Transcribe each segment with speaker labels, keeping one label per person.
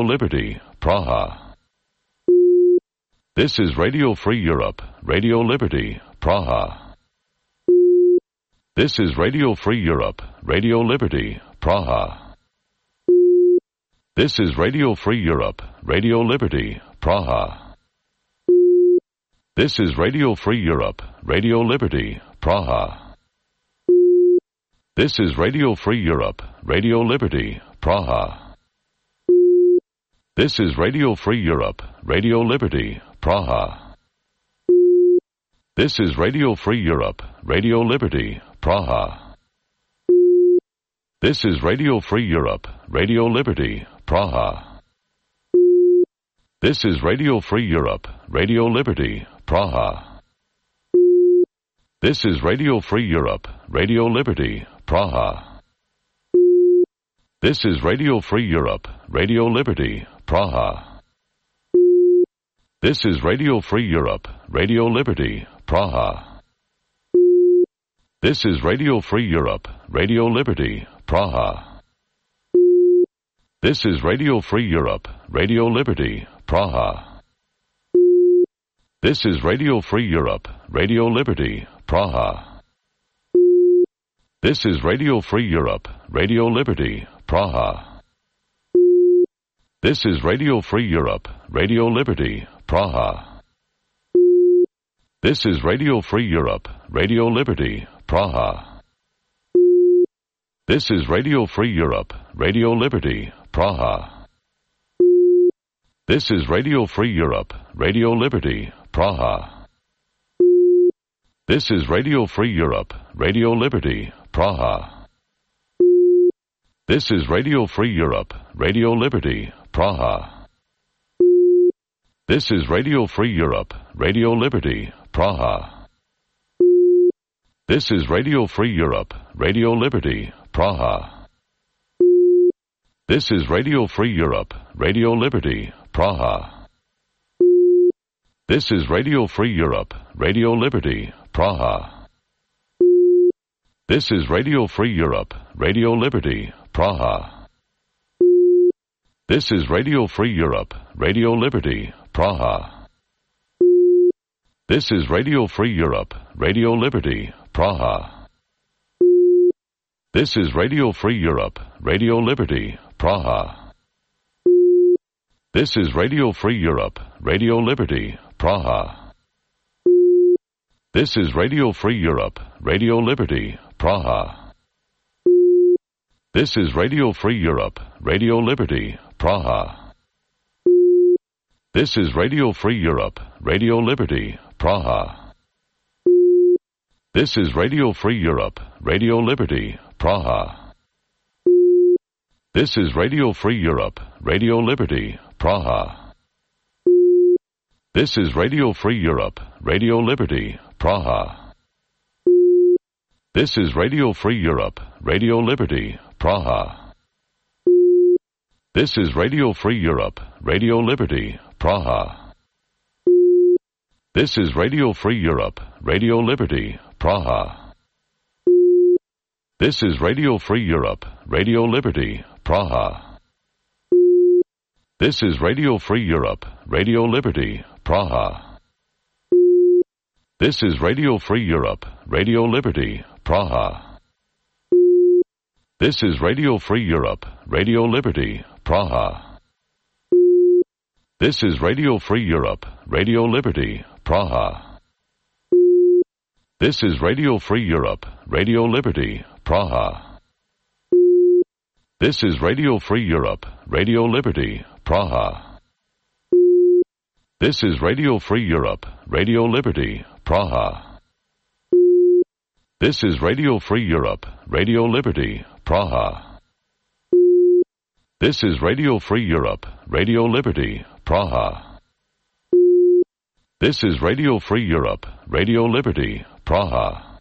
Speaker 1: Liberty, Praha. This is Radio Free Europe, Radio Liberty, Praha. This is Radio Free Europe, Radio Liberty, Praha. This is Radio Free Europe, Radio Liberty, Praha. This is Radio Free Europe, Radio Liberty, Praha. This is Radio Free Europe, Radio Liberty, Praha. This is Radio Free Europe, Radio Liberty, Praha. This is Radio Free Europe, Radio Liberty, Praha. This is Radio Free Europe, Radio Liberty, Praha. This is Radio Free Europe, Radio Liberty, Praha. This is Radio Free Europe, Radio Liberty, Praha. This is Radio Free Europe, Radio Liberty, Praha. This is Radio Free Europe, Radio Liberty, Praha. This is Radio Free Europe, Radio Liberty, Praha. This is Radio Free Europe, Radio Liberty, Praha. This is Radio Free Europe, Radio Liberty, Praha. This is Radio Free Europe, Radio Liberty, Praha. This is Radio Free Europe, Radio Liberty, Praha. This is Radio Free Europe, Radio Liberty, Praha. This is Radio Free Europe, Radio Liberty, Praha. This is Radio Free Europe, Radio Liberty, Praha. This is Radio Free Europe, Radio Liberty, Praha. This is Radio Free Europe, Radio Liberty, Praha. This is Radio Free Europe, Radio Liberty, Praha. This is Radio Free Europe, Radio Liberty, Praha. This is Radio Free Europe, Radio Liberty, Praha. This is Radio Free Europe, Radio Liberty, Praha. This is Radio Free Europe, Radio Liberty, Praha. This is Radio Free Europe, Radio Liberty, Praha. This is Radio Free Europe, Radio Liberty, Praha. This is Radio Free Europe, Radio Liberty, Praha. This is Radio Free Europe, Radio Liberty, Praha. This is Radio Free Europe, Radio Liberty, Praha. This is Radio Free Europe, Radio Liberty, Praha. This is Radio Free Europe, Radio Liberty, Praha. This is Radio Free Europe, Radio Liberty, Praha. This is Radio Free Europe, Radio Liberty, Praha. This is Radio Free Europe, Radio Liberty, Praha. This is Radio Free Europe, Radio Liberty, Praha. This is Radio Free Europe, Radio Liberty, Praha. This is Radio Free Europe, Radio Liberty, Praha. This is Radio Free Europe, Radio Liberty, Praha. This is Radio Free Europe, Radio Liberty, Praha. This is Radio Free Europe, Radio Liberty, Praha. This is Radio Free Europe, Radio Liberty, Praha. This is Radio Free Europe, Radio Liberty, Praha. This is Radio Free Europe, Radio Liberty, Praha. This is Radio Free Europe, Radio Liberty, Praha. This is Radio Free Europe, Radio Liberty, Praha. This is Radio Free Europe, Radio Liberty, Praha. This is Radio Free Europe, Radio Liberty, Praha. This is Radio Free Europe, Radio Liberty, Praha.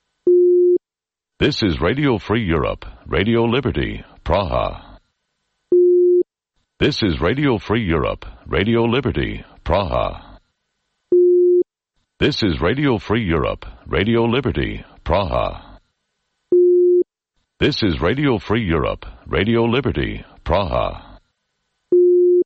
Speaker 1: This is Radio Free Europe, Radio Liberty, Praha. This is Radio Free Europe, Radio Liberty, Praha. This is Radio Free Europe, Radio Liberty, Praha. This is Radio Free Europe, Radio Liberty, Praha.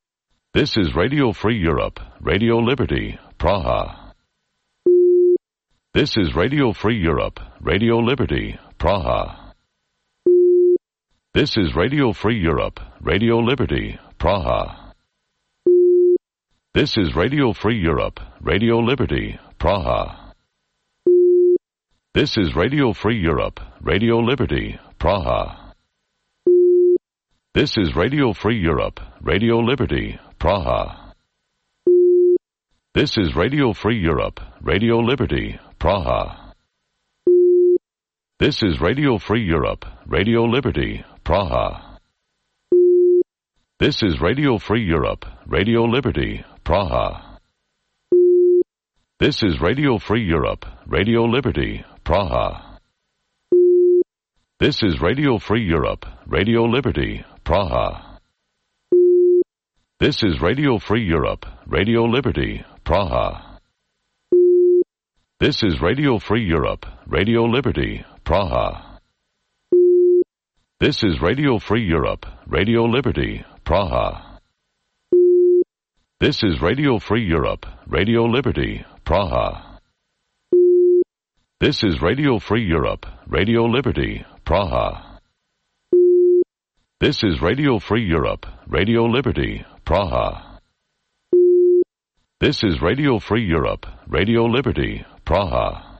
Speaker 1: This is Radio Free Europe, Radio Liberty, Praha. This is Radio Free Europe, Radio Liberty, Praha. This is Radio Free Europe, Radio Liberty, Praha. This is Radio Free Europe, Radio Liberty, Praha. This is Radio Free Europe, Radio Liberty, Praha. This is Radio Free Europe, Radio Liberty, Praha. This is Radio Free Europe, Radio Liberty, Praha. This is Radio Free Europe, Radio Liberty, Praha. This is Radio Free Europe, Radio Liberty, Praha. This is Radio Free Europe, Radio Liberty, Praha. This is Radio Free Europe, Radio Liberty, Praha. This is Radio Free Europe, Radio Liberty, Praha. This is Radio Free Europe, Radio Liberty, Praha. This is Radio Free Europe, Radio Liberty, Praha. This is Radio Free Europe, Radio Liberty, Praha. This is Radio Free Europe, Radio Liberty, Praha. This is Radio Free Europe, Radio Liberty, Praha. This is Radio Free Europe, Radio Liberty, Praha.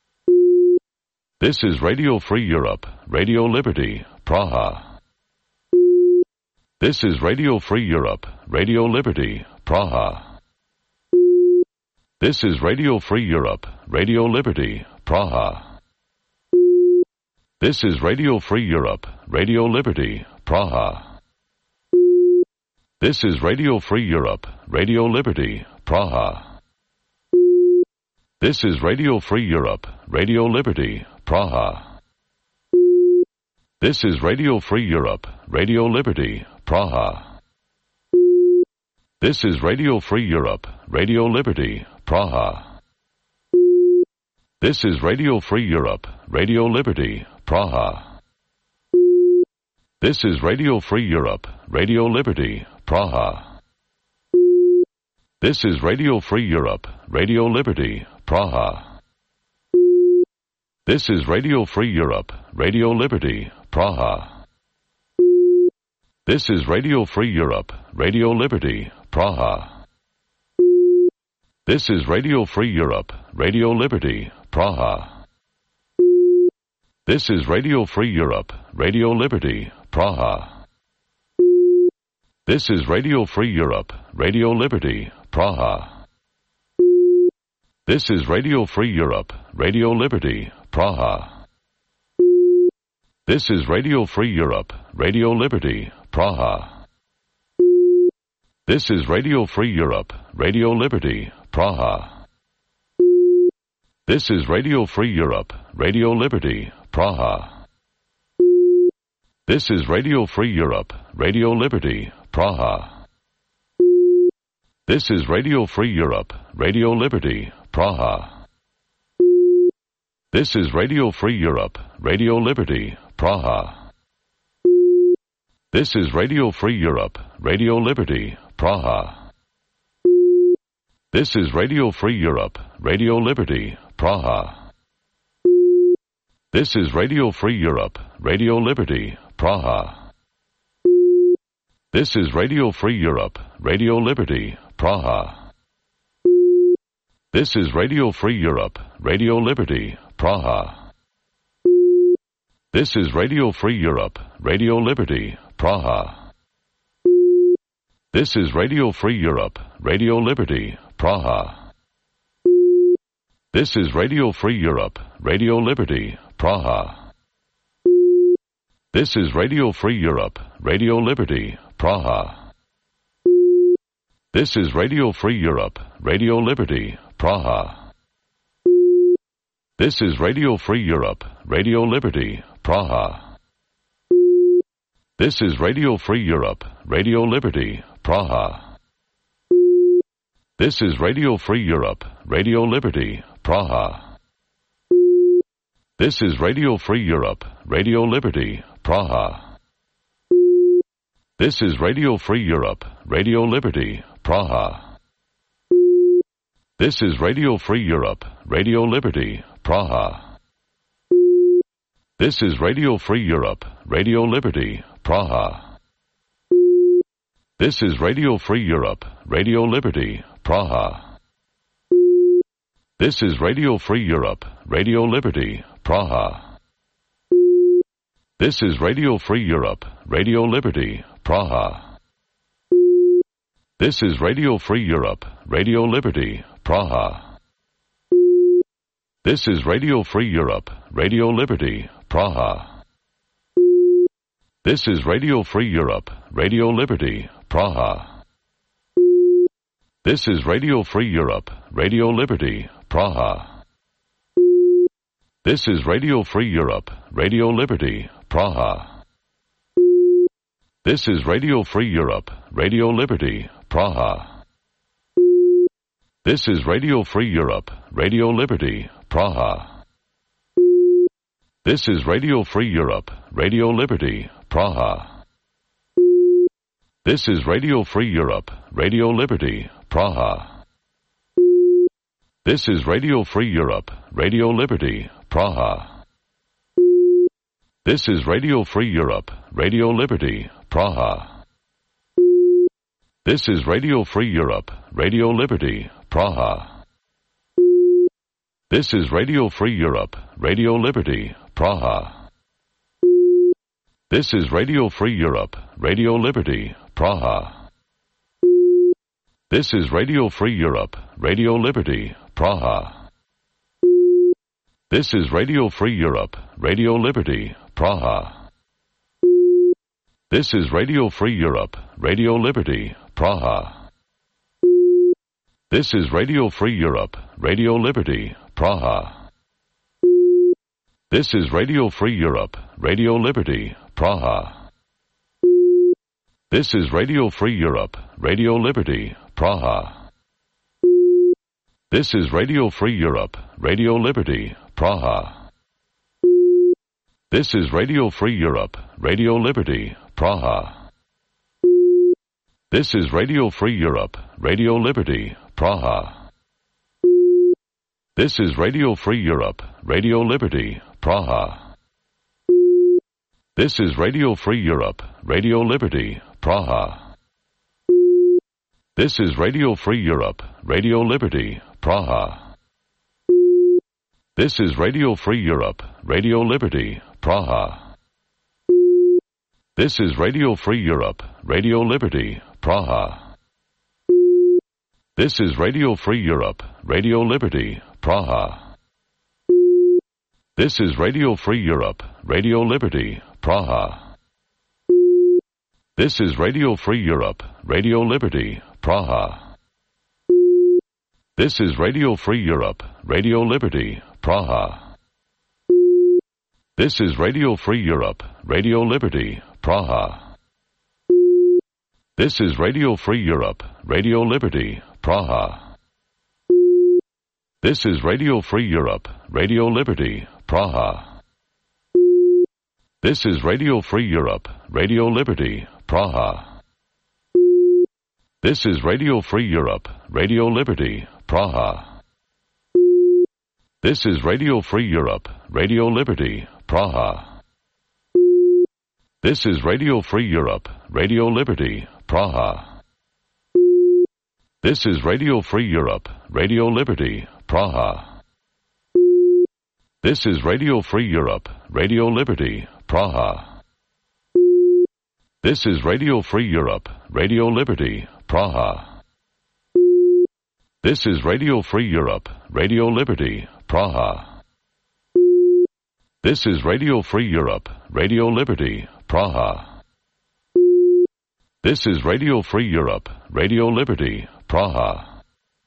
Speaker 1: This is Radio Free Europe, Radio Liberty, Praha. This is Radio Free Europe, Radio Liberty, Praha. This is Radio Free Europe, Radio Liberty, Praha. This is Radio Free Europe, Radio Liberty, Praha. This is Radio Free Europe, Radio Liberty, Praha. This is Radio Free Europe, Radio Liberty, Praha. This is Radio Free Europe, Radio Liberty, Praha. This is Radio Free Europe, Radio Liberty, Praha. This is Radio Free Europe, Radio Liberty, Praha. This is Radio Free Europe, Radio Liberty, Praha. This is Radio Free Europe, Radio Liberty, Praha. This is Radio Free Europe, Radio Liberty, Praha. This is Radio Free Europe, Radio Liberty, Praha. This is Radio Free Europe, Radio Liberty, Praha. This is Radio Free Europe, Radio Liberty, Praha. This is Radio Free Europe, Radio Liberty, Praha. This is Radio Free Europe, Radio Liberty, Praha. This is Radio Free Europe, Radio Liberty, Praha. This is Radio Free Europe, Radio Liberty, Praha. This is Radio Free Europe, Radio Liberty, Praha. This is Radio Free Europe, Radio Liberty, Praha. This is Radio Free Europe, Radio Liberty, Praha. This is Radio Free Europe, Radio Liberty, Praha. This is Radio Free Europe, Radio Liberty, Praha. This is Radio Free Europe, Radio Liberty, Praha. This is Radio Free Europe, Radio Liberty, Praha. This is Radio Free Europe, Radio Liberty, Praha. This is Radio Free Europe, Radio Liberty, Praha. This is Radio Free Europe, Radio Liberty, Praha. This is Radio Free Europe, Radio Liberty, Praha. This is Radio Free Europe, Radio Liberty, Praha. This is Radio Free Europe, Radio Liberty, Praha. This is Radio Free Europe, Radio Liberty, Praha. This is Radio Free Europe, Radio Liberty, Praha. This is Radio Free Europe, Radio Liberty, Praha. This is Radio Free Europe, Radio Liberty, Praha. This is Radio Free Europe, Radio Liberty, Praha. This is Radio Free Europe, Radio Liberty, Praha. This is Radio Free Europe, Radio Liberty, Praha. This is Radio Free Europe, Radio Liberty, Praha. This is Radio Free Europe, Radio Liberty, Praha. This is Radio Free Europe, Radio Liberty, Praha. This is Radio Free Europe, Radio Liberty, Praha. This is Radio Free Europe, Radio Liberty, Praha. This is Radio Free Europe, Radio Liberty, Praha. This is Radio Free Europe, Radio Liberty, Praha. This is Radio Free Europe, Radio Liberty, Praha. This is Radio Free Europe, Radio Liberty, Praha. This is Radio Free Europe, Radio Liberty, Praha. This is Radio Free Europe, Radio Liberty, Praha. This is Radio Free Europe, Radio Liberty, Praha. This is Radio Free Europe, Radio Liberty, Praha. This is Radio Free Europe, Radio Liberty, Praha. This is Radio Free Europe, Radio Liberty, Praha. This is Radio Free Europe, Radio Liberty, Praha. This is Radio Free Europe, Radio Liberty, Praha. This is Radio Free Europe, Radio Liberty, Praha. This is Radio Free Europe, Radio Liberty, Praha. This is Radio Free Europe, Radio Liberty, Praha. This is Radio Free Europe, Radio Liberty, Praha. This is Radio Free Europe, Radio Liberty, Praha. This is Radio Free Europe, Radio Liberty, Praha. This is Radio Free Europe, Radio Liberty, Praha. This is Radio Free Europe, Radio Liberty, Praha. This is Radio Free Europe, Radio Liberty, Praha. This is Radio Free Europe, Radio Liberty, Praha. This is Radio Free Europe, Radio Liberty, Praha. This is Radio Free Europe, Radio Liberty, Praha. This is Radio Free Europe, Radio Liberty, Praha. This is Radio Free Europe, Radio Liberty, Praha. This is Radio Free Europe, Radio Liberty, Praha. This is Radio Free Europe, Radio Liberty, Praha. This is Radio Free Europe, Radio Liberty, Praha. This is Radio Free Europe, Radio Liberty, Praha. This is Radio Free Europe, Radio Liberty, Praha. This is Radio Free Europe, Radio Liberty, Praha. This is Radio Free Europe, Radio Liberty, Praha. This is Radio Free Europe, Radio Liberty, Praha. This is Radio Free Europe, Radio Liberty, Praha. This is Radio Free Europe, Radio Liberty, Praha. This is Radio Free Europe, Radio Liberty, Praha. This is Radio Free Europe, Radio Liberty, Praha. This is Radio Free Europe, Radio Liberty, Praha. This is Radio Free Europe, Radio Liberty, Praha. This is Radio Free Europe, Radio Liberty, Praha. This is Radio Free Europe, Radio Liberty, Praha. This is Radio Free Europe, Radio Liberty, Praha. This is Radio Free Europe, Radio Liberty, Praha.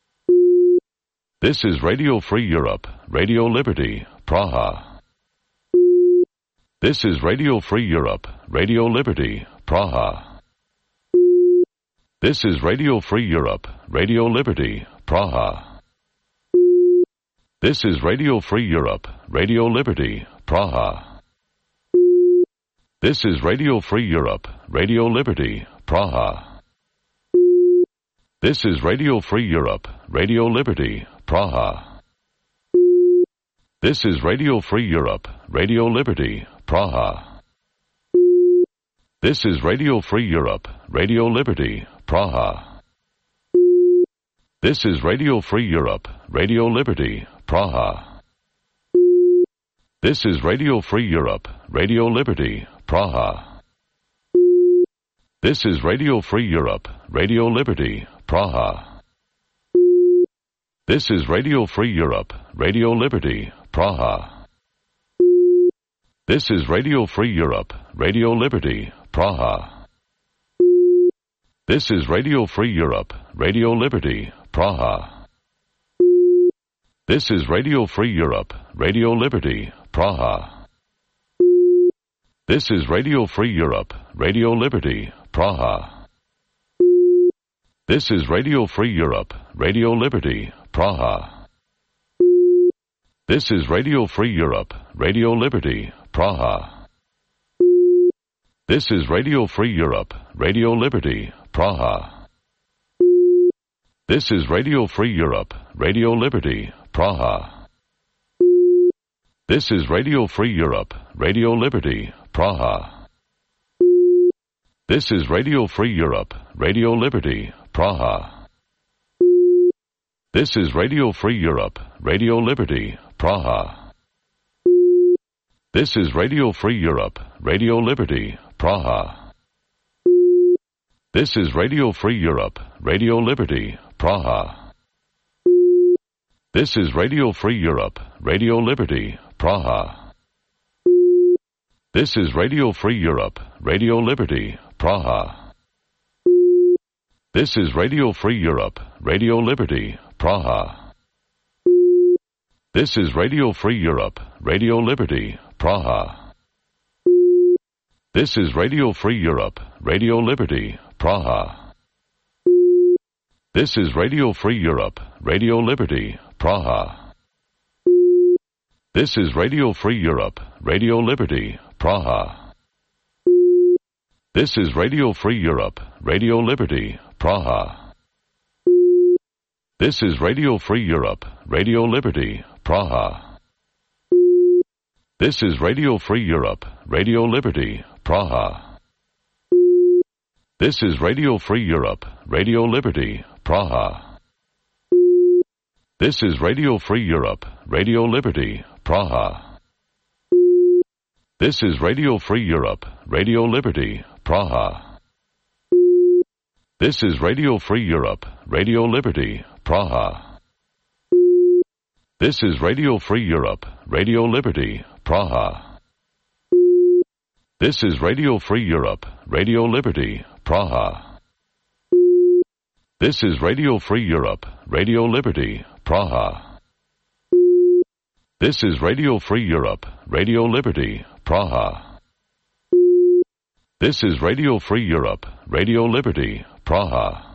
Speaker 1: This is Radio Free Europe, Radio Liberty, Praha. This is Radio Free Europe, Radio Liberty, Praha. This is Radio Free Europe, Radio Liberty, Praha. This is Radio Free Europe, Radio Liberty, Praha. This is Radio Free Europe, Radio Liberty, Praha. This is Radio Free Europe, Radio Liberty, Praha. This is Radio Free Europe, Radio Liberty, Praha. This is Radio Free Europe, Radio Liberty, Praha. This is Radio Free Europe, Radio Liberty, Praha. This is Radio Free Europe, Radio Liberty, Praha. This is Radio Free Europe, Radio Liberty, Praha. This is Radio Free Europe, Radio Liberty, Praha. This is Radio Free Europe, Radio Liberty, Praha. This is Radio Free Europe, Radio Liberty, Praha. This is Radio Free Europe, Radio Liberty, Praha. This is Radio Free Europe, Radio Liberty, Praha. This is Radio Free Europe, Radio Liberty, Praha. This is Radio Free Europe, Radio Liberty, Praha. This is Radio Free Europe, Radio Liberty, Praha. This is Radio Free Europe, Radio Liberty, Praha. This is Radio Free Europe, Radio Liberty, Praha. This is Radio Free Europe, Radio Liberty, Praha. This is Radio Free Europe, Radio Liberty, Praha. This is Radio Free Europe, Radio Liberty, Praha. This is Radio Free Europe, Radio Liberty, Praha. This is Radio Free Europe, Radio Liberty, Praha. This is Radio Free Europe, Radio Liberty, Praha. This is Radio Free Europe, Radio Liberty, Praha. This is Radio Free Europe, Radio Liberty, Praha. This is Radio Free Europe, Radio Liberty, Praha. This is Radio Free Europe, Radio Liberty, Praha. This is Radio Free Europe, Radio Liberty, Praha. This is Radio Free Europe, Radio Liberty, Praha. This is Radio Free Europe, Radio Liberty, Praha. This is Radio Free Europe, Radio Liberty, Praha. This is Radio Free Europe, Radio Liberty, Praha. This is Radio Free Europe, Radio Liberty, Praha. This is Radio Free Europe, Radio Liberty, Praha. This is Radio Free Europe, Radio Liberty, Praha. This is Radio Free Europe, Radio Liberty, Praha. This is Radio Free Europe, Radio Liberty, Praha. This is Radio Free Europe, Radio Liberty, Praha. This is Radio Free Europe, Radio Liberty, Praha. This is Radio Free Europe, Radio Liberty, Praha.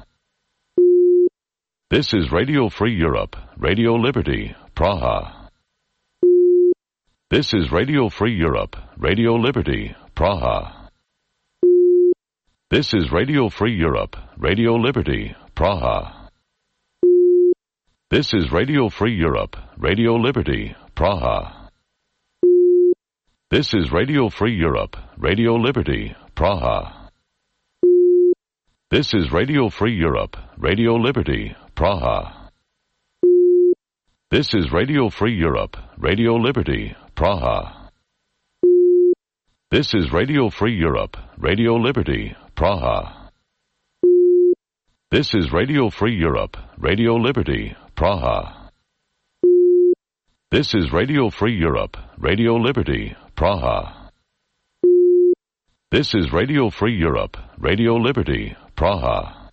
Speaker 1: This is Radio Free Europe, Radio Liberty, Praha. This is Radio Free Europe, Radio Liberty, Praha. This is Radio Free Europe, Radio Liberty, Praha. This is Radio Free Europe, Radio Liberty, Praha. This is Radio Free Europe, Radio Liberty, Praha. This is Radio Free Europe, Radio Liberty, Praha. This is Radio Free Europe, Radio Liberty, Praha. This is Radio Free Europe, Radio Liberty, Praha. This is Radio Free Europe, Radio Liberty, Praha. This is Radio Free Europe, Radio Liberty, Praha. This is Radio Free Europe, Radio Liberty, Praha.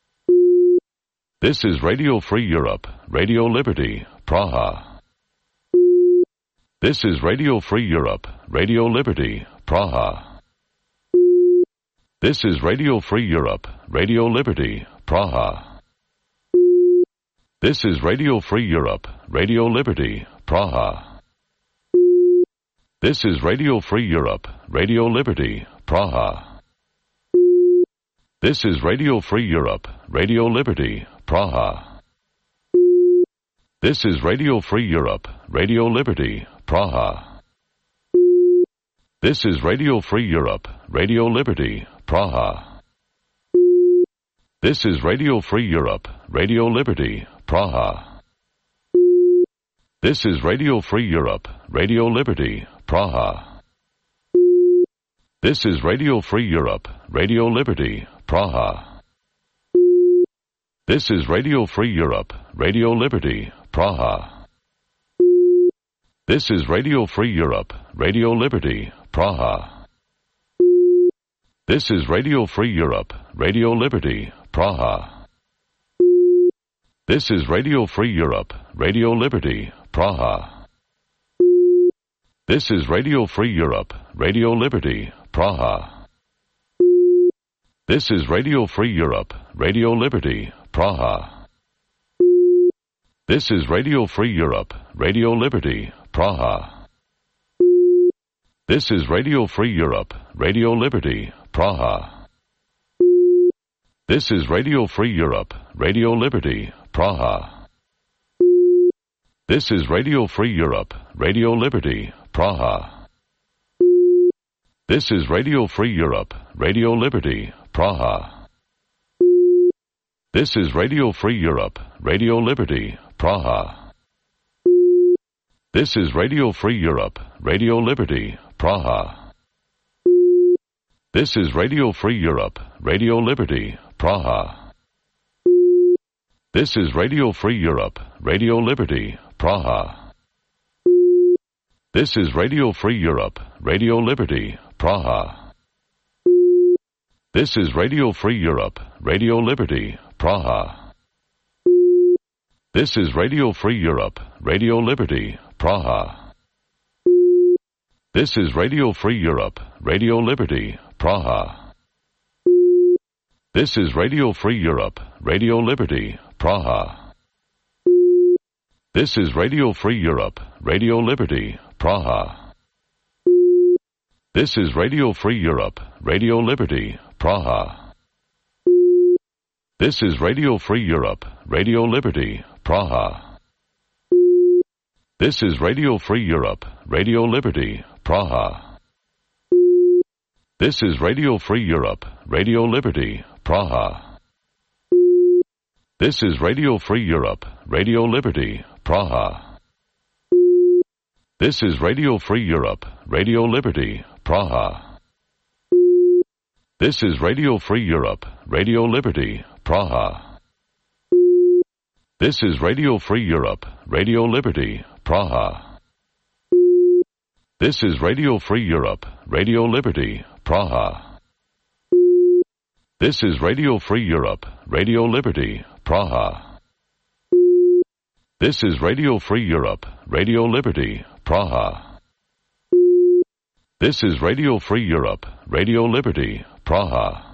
Speaker 1: This is Radio Free Europe, Radio Liberty, Praha. This is Radio Free Europe, Radio Liberty, Praha. This is Radio Free Europe, Radio Liberty, Praha. This is Radio Free Europe, Radio Liberty, Praha. This is Radio Free Europe, Radio Liberty, Praha. This is Radio Free Europe, Radio Liberty, Praha. This is Radio Free Europe, Radio Liberty, Praha. This is Radio Free Europe, Radio Liberty, Praha. This is Radio Free Europe, Radio Liberty, Praha. This is Radio Free Europe, Radio Liberty, Praha. This is Radio Free Europe, Radio Liberty, Praha. This is Radio Free Europe, Radio Liberty, Praha. This is Radio Free Europe, Radio Liberty, Praha. This is Radio Free Europe, Radio Liberty, Praha. This is Radio Free Europe, Radio Liberty, Praha. This is Radio Free Europe, Radio Liberty, Praha. This is Radio Free Europe, Radio Liberty, Praha. This is Radio Free Europe, Radio Liberty, Praha. This is Radio Free Europe, Radio Liberty, Praha. This is Radio Free Europe, Radio Liberty, Praha. This is Radio Free Europe, Radio Liberty, Praha. This is Radio Free Europe, Radio Liberty, Praha. This is Radio Free Europe, Radio Liberty, Praha. This is Radio Free Europe, Radio Liberty, Praha. This is Radio Free Europe, Radio Liberty, Praha. This is Radio Free Europe, Radio Liberty, Praha. This is Radio Free Europe, Radio Liberty, Praha. This is Radio Free Europe, Radio Liberty, Praha. This is Radio Free Europe, Radio Liberty, Praha. This is Radio Free Europe, Radio Liberty, Praha. This is Radio Free Europe, Radio Liberty, Praha. This is Radio Free Europe, Radio Liberty, Praha. This is Radio Free Europe, Radio Liberty, Praha. This is Radio Free Europe, Radio Liberty, Praha. This is Radio Free Europe, Radio Liberty, Praha. This is Radio Free Europe, Radio Liberty, Praha. This is Radio Free Europe, Radio Liberty, Praha. This is Radio Free Europe, Radio Liberty, Praha. This is Radio Free Europe, Radio Liberty, Praha. This is Radio Free Europe, Radio Liberty, Praha. This is Radio Free Europe, Radio Liberty, Praha. This is Radio Free Europe, Radio Liberty, Praha. This is Radio Free Europe, Radio Liberty, Praha. This is Radio Free Europe, Radio Liberty, Praha.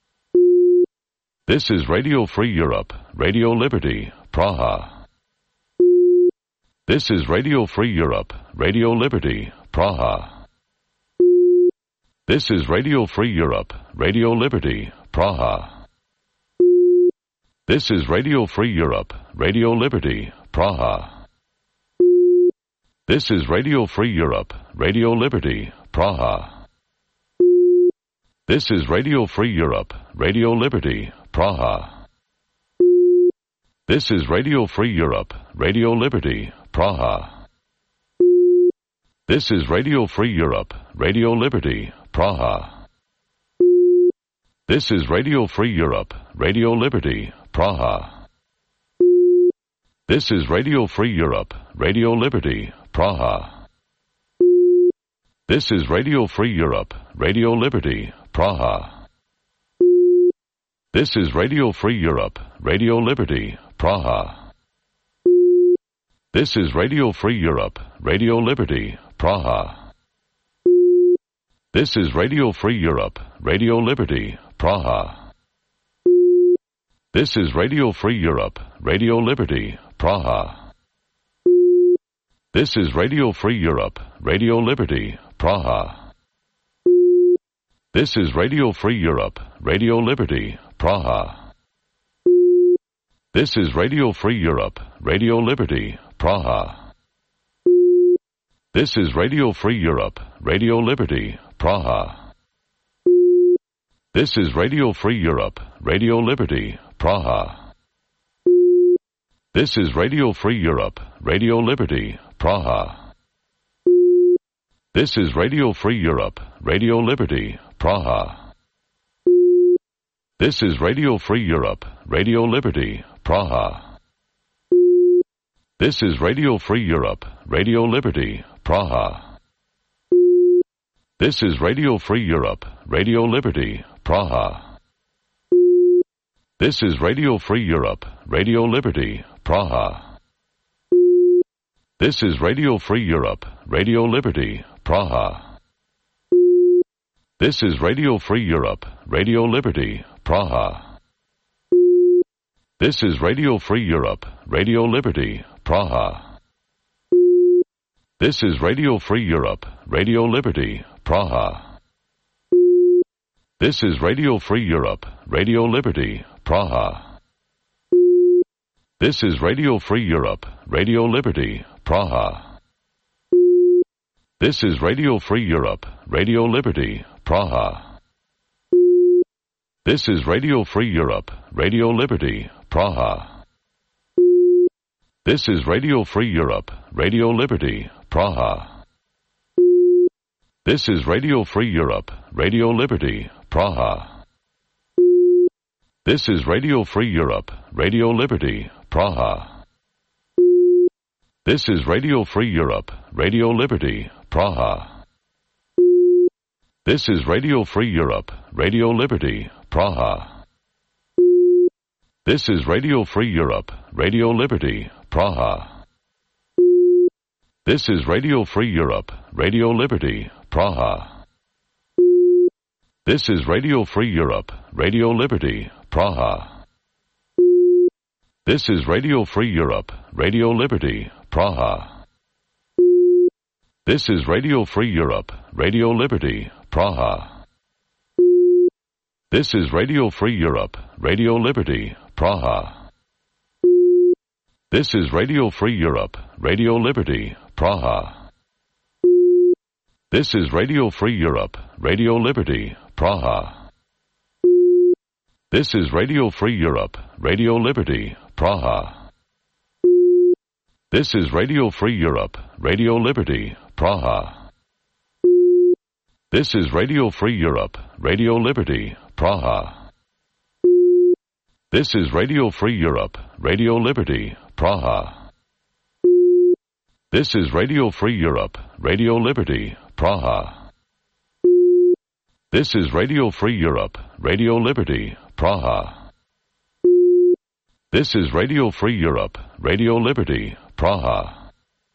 Speaker 1: This is Radio Free Europe, Radio Liberty, Praha. This is Radio Free Europe, Radio Liberty, Praha. This is Radio Free Europe, Radio Liberty, Praha. This is Radio Free Europe, Radio Liberty, Praha. This is Radio Free Europe, Radio Liberty, Praha. This is Radio Free Europe, Radio Liberty, Praha. This is Radio Free Europe, Radio Liberty, Praha. This is Radio Free Europe, Radio Liberty, Praha. This is Radio Free Europe, Radio Liberty, Praha. This is Radio Free Europe, Radio Liberty, Praha. This is Radio Free Europe, Radio Liberty, Praha. This is Radio Free Europe, Radio Liberty, Praha. This is Radio Free Europe, Radio Liberty, Praha. This is Radio Free Europe, Radio Liberty, Praha. This is Radio Free Europe, Radio Liberty, Praha. This is Radio Free Europe, Radio Liberty, Praha. This is Radio Free Europe, Radio Liberty, Praha. This is Radio Free Europe, Radio Liberty, Praha. This is Radio Free Europe, Radio Liberty, Praha. This is Radio Free Europe, Radio Liberty, Praha. This is Radio Free Europe, Radio Liberty, Praha. This is Radio Free Europe, Radio Liberty, Praha. This is Radio Free Europe, Radio Liberty, Praha. This is Radio Free Europe, Radio Liberty, Praha. This is Radio Free Europe, Radio Liberty, Praha. This is Radio Free Europe, Radio Liberty, Praha. This is Radio Free Europe, Radio Liberty, Praha. This is Radio Free Europe, Radio Liberty, Praha. This is Radio Free Europe, Radio Liberty, Praha. This is Radio Free Europe, Radio Liberty, Praha. This is Radio Free Europe, Radio Liberty, Praha. This is Radio Free Europe, Radio Liberty, Praha. This is Radio Free Europe, Radio Liberty, Praha. This is Radio Free Europe, Radio Liberty, Praha. This is Radio Free Europe, Radio Liberty, Praha. This is Radio Free Europe, Radio Liberty, Praha. This is Radio Free Europe, Radio Liberty, Praha. This is Radio Free Europe, Radio Liberty, Praha. This is Radio Free Europe, Radio Liberty, Praha. This is Radio Free Europe, Radio Liberty, Praha. This is Radio Free Europe, Radio Liberty, Praha. This is Radio Free Europe, Radio Liberty, Praha. This is Radio Free Europe, Radio Liberty, Praha. This is Radio Free Europe, Radio Liberty, Praha. This is Radio Free Europe, Radio Liberty, Praha. This is Radio Free Europe, Radio Liberty, Praha. This is Radio Free Europe, Radio Liberty, Praha. This is Radio Free Europe, Radio Liberty, Praha. This is Radio Free Europe, Radio Liberty, Praha. This is Radio Free Europe, Radio Liberty, Praha. This is Radio Free Europe, Radio Liberty, Praha. This is Radio Free Europe, Radio Liberty, Praha. This is Radio Free Europe, Radio Liberty, Praha. This is Radio Free Europe, Radio Liberty, Praha.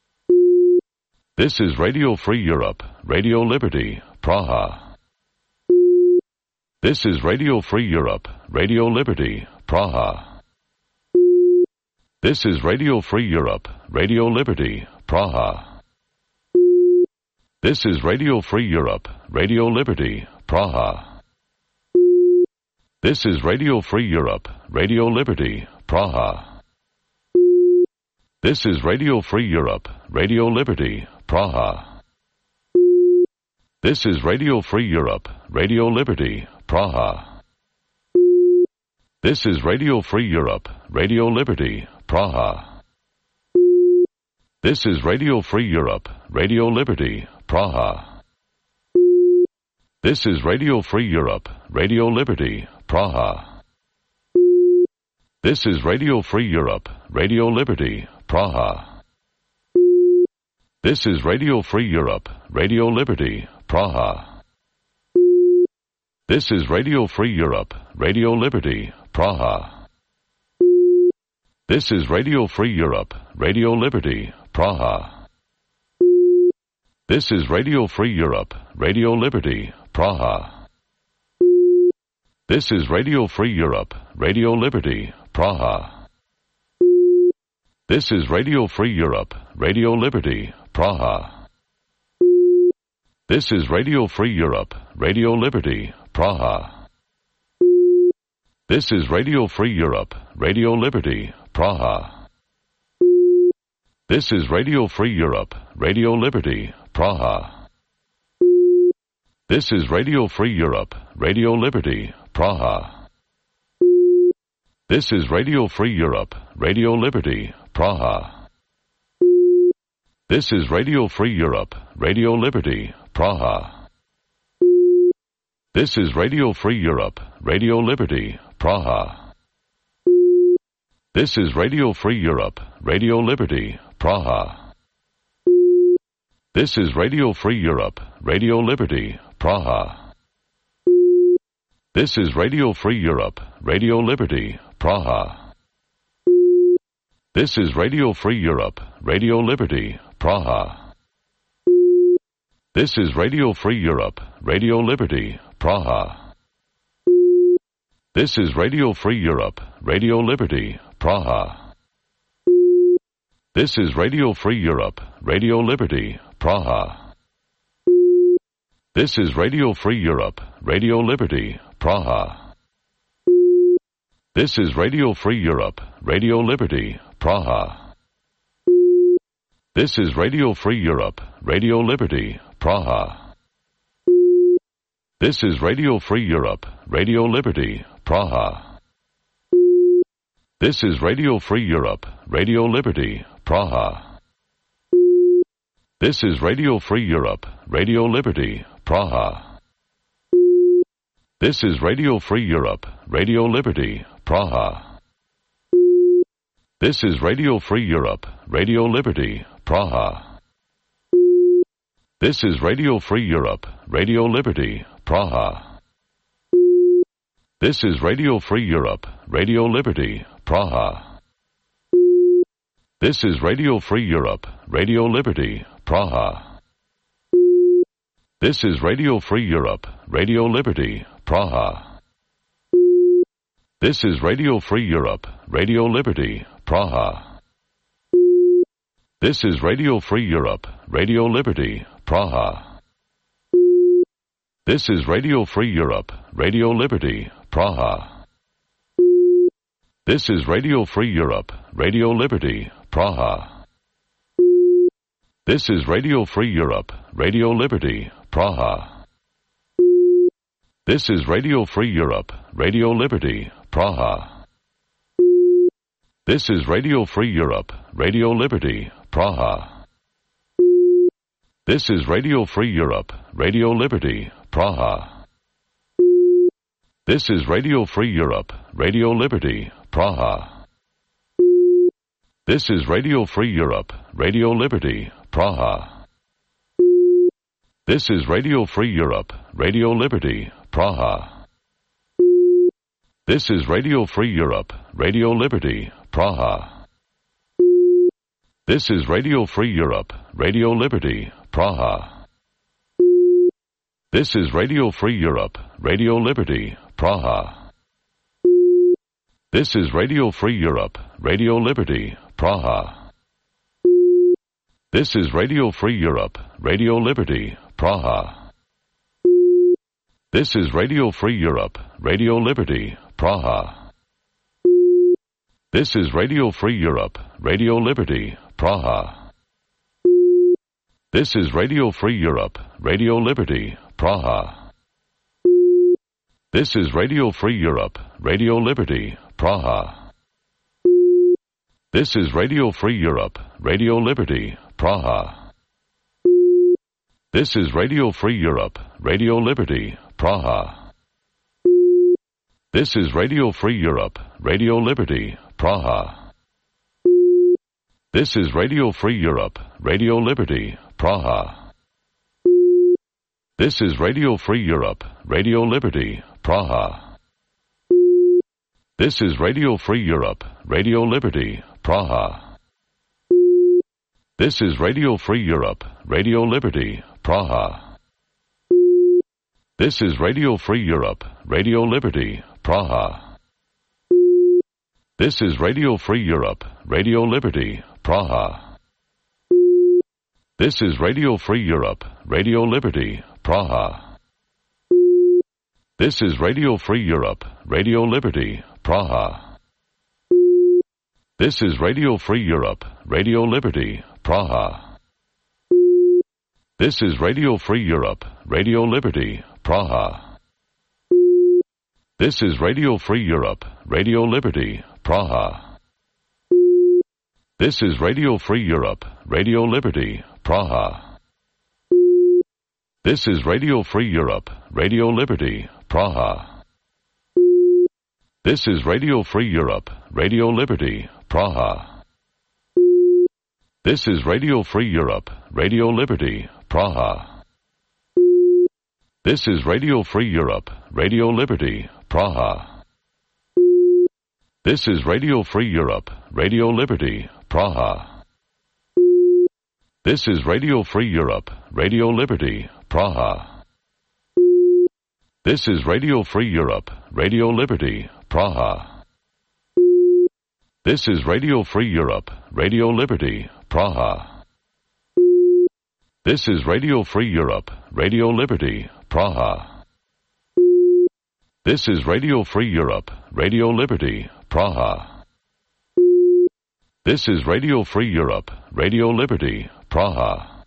Speaker 1: This is Radio Free Europe, Radio Liberty, Praha. This is Radio Free Europe, Radio Liberty, Praha. This is Radio Free Europe, Radio Liberty, Praha. This is Radio Free Europe, Radio Liberty, Praha. This is Radio Free Europe, Radio Liberty, Praha. This is Radio Free Europe, Radio Liberty, Praha. This is Radio Free Europe, Radio Liberty, Praha. This is Radio Free Europe, Radio Liberty, Praha. This is Radio Free Europe, Radio Liberty, Praha. This is Radio Free Europe, Radio Liberty, Praha. This is Radio Free Europe, Radio Liberty, Praha. This is Radio Free Europe, Radio Liberty, Praha. This is Radio Free Europe, Radio Liberty, Praha. This is Radio Free Europe, Radio Liberty, Praha. This is Radio Free Europe, Radio Liberty, Praha. This is Radio Free Europe, Radio Liberty, Praha. This is Radio Free Europe, Radio Liberty, Praha. This is Radio Free Europe, Radio Liberty, Praha. This is Radio Free Europe, Radio Liberty, Praha. This is Radio Free Europe, Radio Liberty, Praha. This is Radio Free Europe, Radio Liberty, Praha. This is Radio Free Europe, Radio Liberty, Praha. This is Radio Free Europe, Radio Liberty, Praha. This is Radio Free Europe, Radio Liberty, Praha. This is Radio Free Europe, Radio Liberty, Praha. This is Radio Free Europe, Radio Liberty, Praha. This is Radio Free Europe, Radio Liberty, Praha. This is Radio Free Europe, Radio Liberty, Praha. This is Radio Free Europe, Radio Liberty, Praha. This is Radio Free Europe, Radio Liberty, Praha. This is Radio Free Europe, Radio Liberty, Praha. This is Radio Free Europe, Radio Liberty, Praha. This is Radio Free Europe, Radio Liberty, Praha. This is Radio Free Europe, Radio Liberty, Praha. This is Radio Free Europe, Radio Liberty, Praha. This is Radio Free Europe, Radio Liberty, Praha. This is Radio Free Europe, Radio Liberty, Praha. This is Radio Free Europe, Radio Liberty, Praha. This is Radio Free Europe, Radio Liberty, Praha. This is Radio Free Europe, Radio Liberty, Praha. This is Radio Free Europe, Radio Liberty, Praha. This is Radio Free Europe, Radio Liberty, Praha. This is Radio Free Europe, Radio Liberty, Praha. This is Radio Free Europe, Radio Liberty, Praha. This is Radio Free Europe, Radio Liberty, Praha. This is Radio Free Europe, Radio Liberty, Praha. This is Radio Free Europe, Radio Liberty, Praha. This is Radio Free Europe, Radio Liberty, Praha. This is Radio Free Europe, Radio Liberty, Praha. This is Radio Free Europe, Radio Liberty, Praha. This is Radio Free Europe, Radio Liberty, Praha. This is Radio Free Europe, Radio Liberty, Praha. This is Radio Free Europe, Radio Liberty, Praha. This is Radio Free Europe, Radio Liberty, Praha. This is Radio Free Europe, Radio Liberty, Praha. This is Radio Free Europe, Radio Liberty, Praha. This is Radio Free Europe, Radio Liberty, Praha. This is Radio Free Europe, Radio Liberty, Praha. This is Radio Free Europe, Radio Liberty, Praha. This is Radio Free Europe, Radio Liberty, Praha. This is Radio Free Europe, Radio Liberty, Praha. This is Radio Free Europe, Radio Liberty, Praha. This is Radio Free Europe, Radio Liberty, Praha. This is Radio Free Europe, Radio Liberty, Praha. This is Radio Free Europe, Radio Liberty, Praha. This is Radio Free Europe, Radio Liberty, Praha. This is Radio Free Europe, Radio Liberty, Praha. This is Radio Free Europe, Radio Liberty, Praha. This is Radio Free Europe, Radio Liberty, Praha. This is Radio Free Europe, Radio Liberty, Praha. This is Radio Free Europe, Radio Liberty, Praha. This is Radio Free Europe, Radio Liberty, Praha. This is Radio Free Europe, Radio Liberty, Praha. This is Radio Free Europe, Radio Liberty, Praha. This is Radio Free Europe, Radio Liberty, Praha. This is Radio Free Europe, Radio Liberty, Praha. This is Radio Free Europe, Radio Liberty, Praha. This is Radio Free Europe, Radio Liberty, Praha. This is Radio Free Europe, Radio Liberty, Praha. This is Radio Free Europe, Radio Liberty, Praha. This is Radio Free Europe, Radio Liberty, Praha. This is Radio Free Europe, Radio Liberty, Praha. This is Radio Free Europe, Radio Liberty, Praha. This is Radio Free Europe, Radio Liberty, Praha. This is Radio Free Europe, Radio Liberty, Praha. This is Radio Free Europe, Radio Liberty, Praha. This is Radio Free Europe, Radio Liberty, Praha. This is Radio Free Europe, Radio Liberty, Praha. This is Radio Free Europe, Radio Liberty, Praha.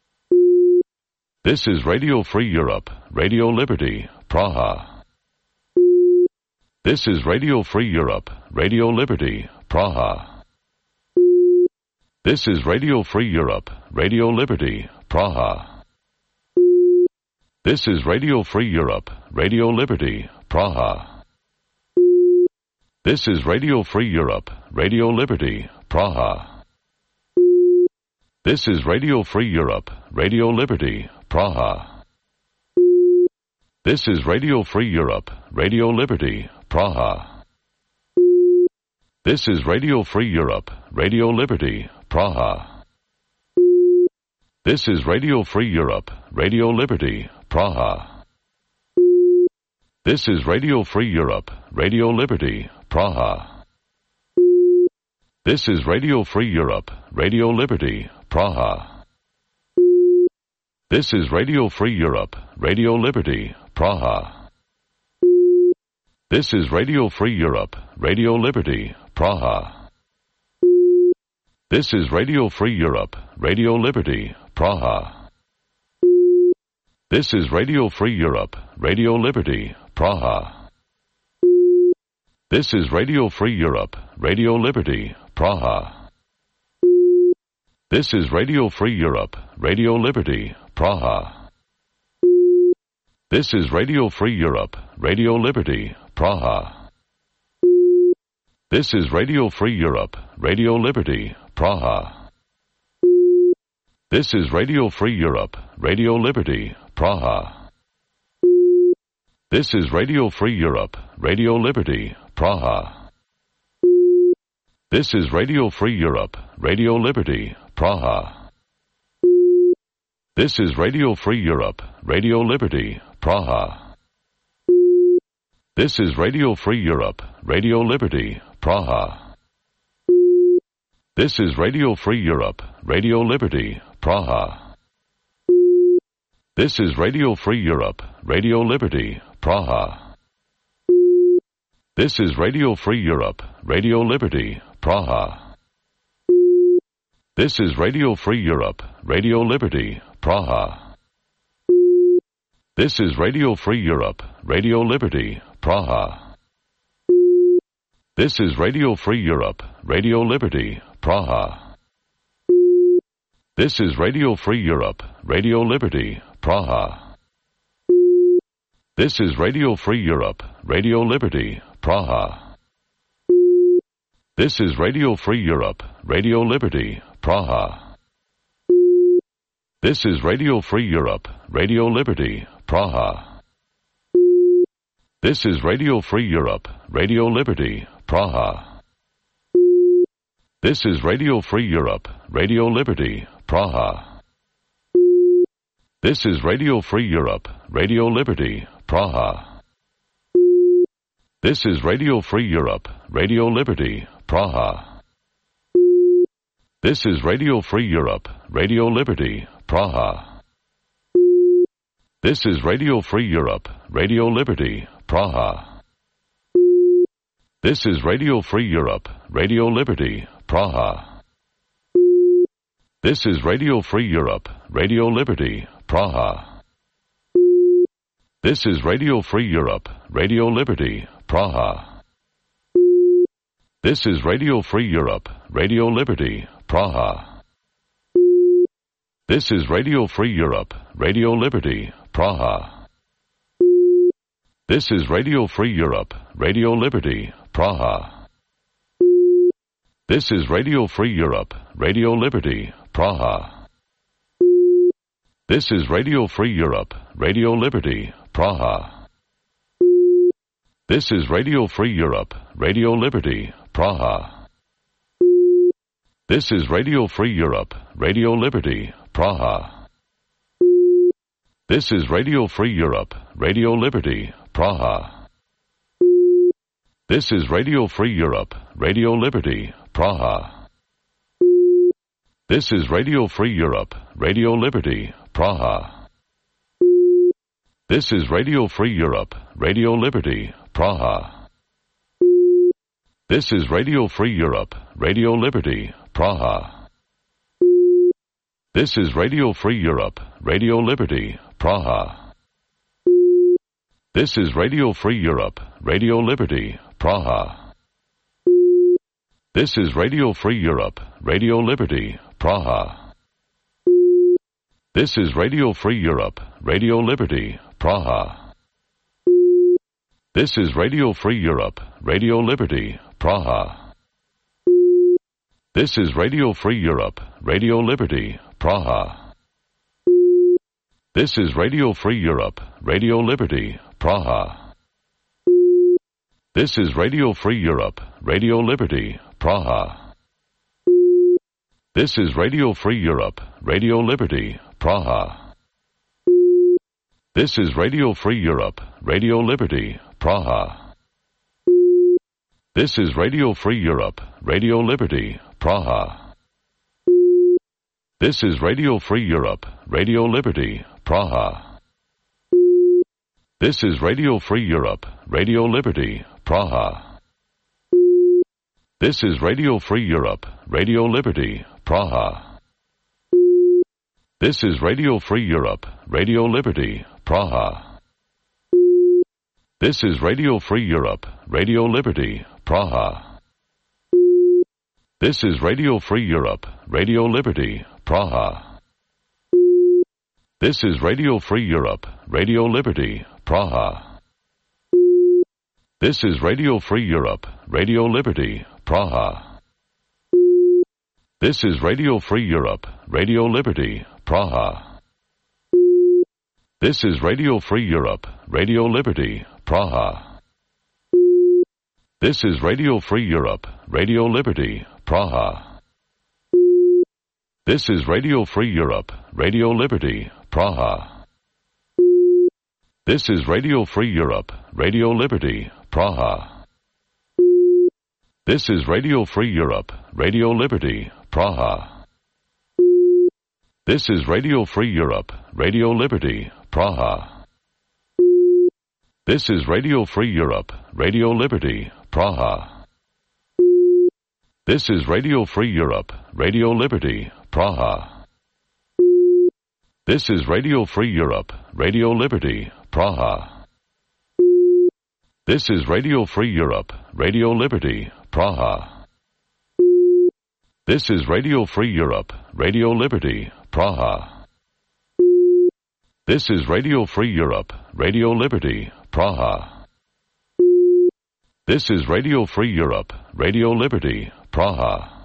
Speaker 1: This is Radio Free Europe, Radio Liberty, Praha. This is Radio Free Europe, Radio Liberty, Praha. This is Radio Free Europe, Radio Liberty, Praha. This is Radio Free Europe, Radio Liberty, Praha. This is Radio Free Europe, Radio Liberty, Praha. This is Radio Free Europe, Radio Liberty, Praha. This is Radio Free Europe, Radio Liberty, Praha. This is Radio Free Europe, Radio Liberty, Praha. This is Radio Free Europe, Radio Liberty, Praha. This is Radio Free Europe, Radio Liberty, Praha. This is Radio Free Europe, Radio Liberty, Praha. This is Radio Free Europe, Radio Liberty, Praha. This is Radio Free Europe, Radio Liberty, Praha. This is Radio Free Europe, Radio Liberty, Praha. This is Radio Free Europe, Radio Liberty, Praha. This is Radio Free Europe, Radio Liberty, Praha. This is Radio Free Europe, Radio Liberty, Praha. This is Radio Free Europe, Radio Liberty, Praha. This is Radio Free Europe, Radio Liberty, Praha. This is Radio Free Europe, Radio Liberty, Praha. This is Radio Free Europe, Radio Liberty, Praha. This is Radio Free Europe, Radio Liberty, Praha. This is Radio Free Europe, Radio Liberty, Praha. This is Radio Free Europe, Radio Liberty, Praha. This is Radio Free Europe, Radio Liberty, Praha. This is Radio Free Europe, Radio Liberty, Praha. This is Radio Free Europe, Radio Liberty, Praha. This is Radio Free Europe, Radio Liberty, Praha. This is Radio Free Europe, Radio Liberty, Praha. This is Radio Free Europe, Radio Liberty, Praha. This is Radio Free Europe, Radio Liberty, Praha. This is Radio Free Europe, Radio Liberty, Praha. This is Radio Free Europe, Radio Liberty, Praha. This is Radio Free Europe, Radio Liberty, Praha. This is Radio Free Europe, Radio Liberty, Praha. This is Radio Free Europe, Radio Liberty, Praha. This is Radio Free Europe, Radio Liberty, Praha. This is Radio Free Europe, Radio Liberty, Praha. This is Radio Free Europe, Radio Liberty, Praha. This is Radio Free Europe, Radio Liberty, Praha. This is Radio Free Europe, Radio Liberty, Praha. This is Radio Free Europe, Radio Liberty, Praha. This is Radio Free Europe, Radio Liberty, Praha. This is Radio Free Europe, Radio Liberty, Praha. This is Radio Free Europe, Radio Liberty, Praha. This is Radio Free Europe, Radio Liberty, Praha. This is Radio Free Europe, Radio Liberty, Praha. This is Radio Free Europe, Radio Liberty, Praha. This is Radio Free Europe, Radio Liberty, Praha. This is Radio Free Europe, Radio Liberty, Praha. This is Radio Free Europe, Radio Liberty, Praha. This is Radio Free Europe, Radio Liberty, Praha. This is Radio Free Europe, Radio Liberty, Praha. This is Radio Free Europe, Radio Liberty, Praha. This is Radio Free Europe, Radio Liberty, Praha. This is Radio Free Europe, Radio Liberty, Praha. This is Radio Free Europe, Radio Liberty, Praha. This is Radio Free Europe, Radio Liberty, Praha. This is Radio Free Europe, Radio Liberty, Praha. This is Radio Free Europe, Radio Liberty, Praha. This is Radio Free Europe, Radio Liberty, Praha. This is Radio Free Europe, Radio Liberty, Praha. This is Radio Free Europe, Radio Liberty, Praha. This is Radio Free Europe, Radio Liberty, Praha. This is Radio Free Europe, Radio Liberty, Praha. This is Radio Free Europe, Radio Liberty, Praha. This is Radio Free Europe, Radio Liberty, Praha. This is Radio Free Europe, Radio Liberty, Praha. This is Radio Free Europe, Radio Liberty, Praha. This is Radio Free Europe, Radio Liberty, Praha. This is Radio Free Europe, Radio Liberty, Praha. This is Radio Free Europe, Radio Liberty, Praha. This is Radio Free Europe, Radio Liberty, Praha. This is Radio Free Europe, Radio Liberty, Praha. This is Radio Free Europe, Radio Liberty, Praha. This is Radio Free Europe, Radio Liberty, Praha. This is Radio Free Europe, Radio Liberty, Praha. This is Radio Free Europe, Radio Liberty, Praha. This is Radio Free Europe, Radio Liberty, Praha. This is Radio Free Europe, Radio Liberty, Praha. This is Radio Free Europe, Radio Liberty, Praha. This is Radio Free Europe, Radio Liberty, Praha. This is Radio Free Europe, Radio Liberty, Praha. This is Radio Free Europe, Radio Liberty, Praha. This is Radio Free Europe, Radio Liberty, Praha. This is Radio Free Europe, Radio Liberty, Praha. This is Radio Free Europe, Radio Liberty, Praha. This is Radio Free Europe, Radio Liberty, Praha.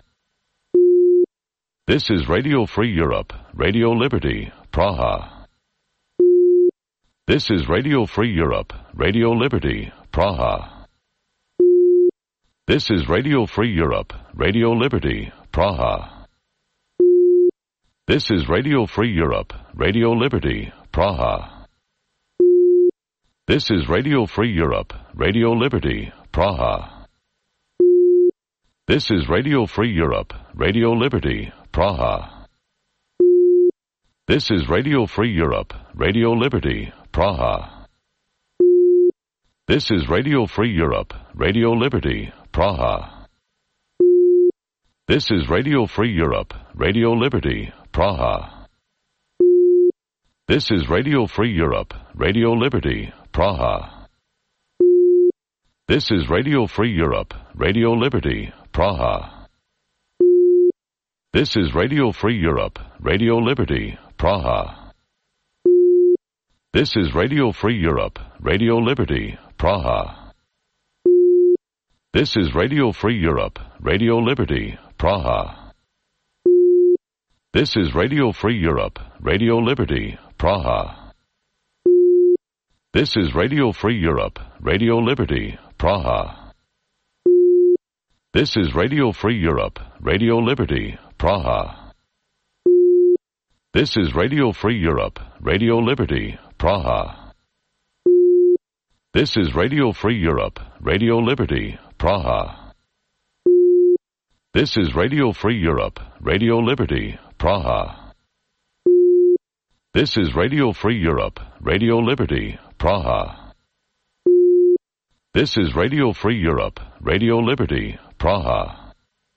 Speaker 1: This is Radio Free Europe, Radio Liberty, Praha. This is Radio Free Europe, Radio Liberty, Praha. This is Radio Free Europe, Radio Liberty, Praha. This is Radio Free Europe, Radio Liberty, Praha. This is Radio Free Europe, Radio Liberty, Praha. This is Radio Free Europe, Radio Liberty, Praha. This is Radio Free Europe, Radio Liberty, Praha. This is Radio Free Europe, Radio Liberty, Praha. This is Radio Free Europe, Radio Liberty, Praha. This is Radio Free Europe, Radio Liberty, Praha. This is Radio Free Europe, Radio Liberty, Praha. This is Radio Free Europe, Radio Liberty, Praha. This is Radio Free Europe, Radio Liberty, Praha. This is Radio Free Europe, Radio Liberty, Praha. This is Radio Free Europe, Radio Liberty, Praha. This is Radio Free Europe, Radio Liberty, Praha. This is Radio Free Europe, Radio Liberty, Praha. This is Radio Free Europe, Radio Liberty, Praha. This is Radio Free Europe, Radio Liberty, Praha. This is Radio Free Europe, Radio Liberty, Praha. This is Radio Free Europe, Radio Liberty, Praha. This is Radio Free Europe, Radio Liberty, Praha.